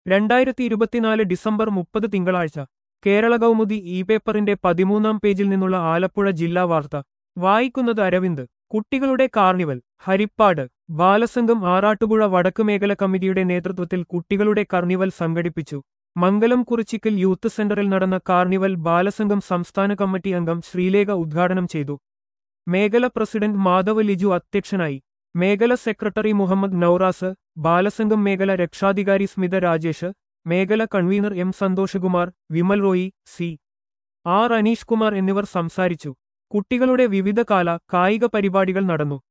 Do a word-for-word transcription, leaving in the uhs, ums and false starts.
രണ്ടായിരത്തി ഇരുപത്തിനാല് ഡിസംബർ മുപ്പത് തിങ്കളാഴ്ച കേരള കൗമുദി ഇ പേപ്പറിന്റെ പതിമൂന്നാം പേജിൽ നിന്നുള്ള ആലപ്പുഴ ജില്ലാ വാർത്ത വായിക്കുന്നത് അരവിന്ദ്. കുട്ടികളുടെ കാർണിവൽ ഹരിപ്പാട്. ബാലസംഘം ആറാട്ടുപുഴ വടക്ക് മേഖല കമ്മിറ്റിയുടെ നേതൃത്വത്തിൽ കുട്ടികളുടെ കാർണിവൽ സംഘടിപ്പിച്ചു. മംഗലം കുറിച്ചിക്കൽ യൂത്ത് സെന്ററിൽ നടന്ന കാർണിവൽ ബാലസംഘം സംസ്ഥാന കമ്മിറ്റി അംഗം ശ്രീലേഖ ഉദ്ഘാടനം ചെയ്തു. മേഖല പ്രസിഡന്റ് മാധവ് ലിജു അധ്യക്ഷനായി. മേഖല സെക്രട്ടറി മുഹമ്മദ് നൌറാസ്, ബാലസംഘം മേഖല രക്ഷാധികാരി സ്മിത രാജേഷ്, മേഖല convener M Santhoshkumar, Vimal Roy, C R Aneesh Kumar എന്നിവർ സംസാരിച്ചു. കുട്ടികളുടെ വിവിധ കാല കായിക പരിപാടികൾ നടന്നു.